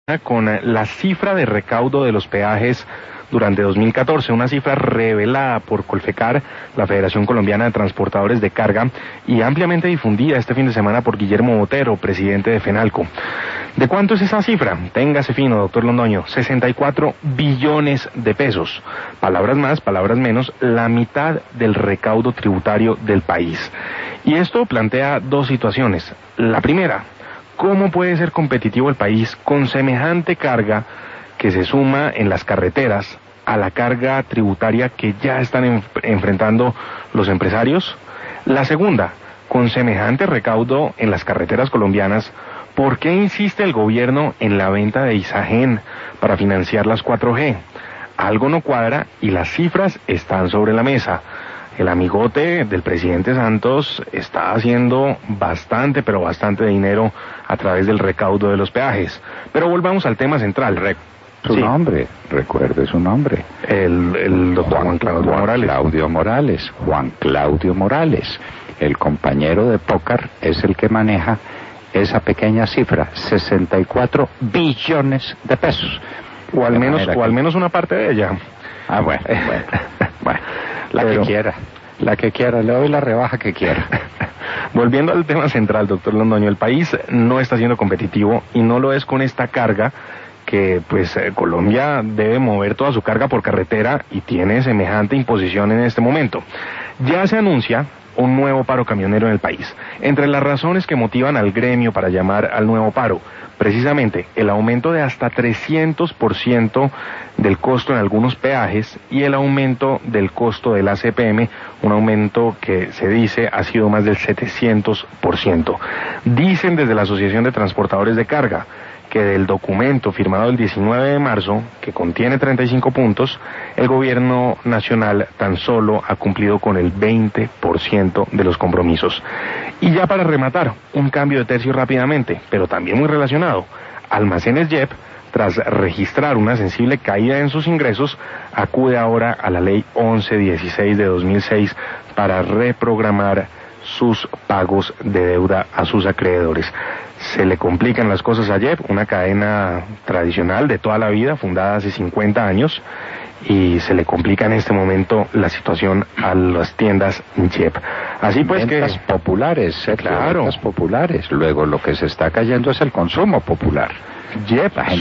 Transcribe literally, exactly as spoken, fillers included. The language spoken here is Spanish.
con la cifra de recaudo de los peajes durante dos mil catorce, una cifra revelada por Colfecar, la Federación Colombiana de Transportadores de Carga, y ampliamente difundida este fin de semana por Guillermo Botero, presidente de FENALCO. ¿De cuánto es esa cifra? Téngase fino, doctor Londoño, sesenta y cuatro billones de pesos. Palabras más, palabras menos, la mitad del recaudo tributario del país. Y esto plantea dos situaciones. La primera, ¿cómo puede ser competitivo el país con semejante carga que se suma en las carreteras a la carga tributaria que ya están en, enfrentando los empresarios? La segunda, con semejante recaudo en las carreteras colombianas, ¿por qué insiste el gobierno en la venta de Isagen para financiar las cuatro G? Algo no cuadra y las cifras están sobre la mesa. El amigote del presidente Santos está haciendo bastante, pero bastante dinero a través del recaudo de los peajes. Pero volvamos al tema central. Re su sí. nombre, recuerde su nombre. El, el doctor Juan, Juan Claudio Juan Morales. Claudio Morales. Juan Claudio Morales. El compañero de póker es el que maneja esa pequeña cifra, sesenta y cuatro billones de pesos. O al menos, o que... al menos una parte de ella. Ah, bueno, bueno, bueno. La Pero, que quiera, la que quiera, le doy la rebaja que quiera. Volviendo al tema central, doctor Londoño, el país no está siendo competitivo y no lo es con esta carga que pues eh, Colombia debe mover toda su carga por carretera y tiene semejante imposición en este momento. Ya se anuncia un nuevo paro camionero en el país. Entre las razones que motivan al gremio para llamar al nuevo paro, precisamente el aumento de hasta trescientos por ciento del costo en algunos peajes y el aumento del costo del A C P M, un aumento que se dice ha sido más del setecientos por ciento. Dicen desde la Asociación de Transportadores de Carga que del documento firmado el diecinueve de marzo, que contiene treinta y cinco puntos, el gobierno nacional tan solo ha cumplido con el veinte por ciento de los compromisos. Y ya para rematar, un cambio de tercio rápidamente, pero también muy relacionado. Almacenes J E P, tras registrar una sensible caída en sus ingresos, acude ahora a la ley once dieciséis de dos mil seis para reprogramar sus pagos de deuda a sus acreedores. Se le complican las cosas a J E P, una cadena tradicional de toda la vida, fundada hace cincuenta años, y se le complica en este momento la situación a las tiendas J E P. Así pues ventas que... populares, eh, claro. Ventas populares. Luego lo que se está cayendo es el consumo popular. J E P,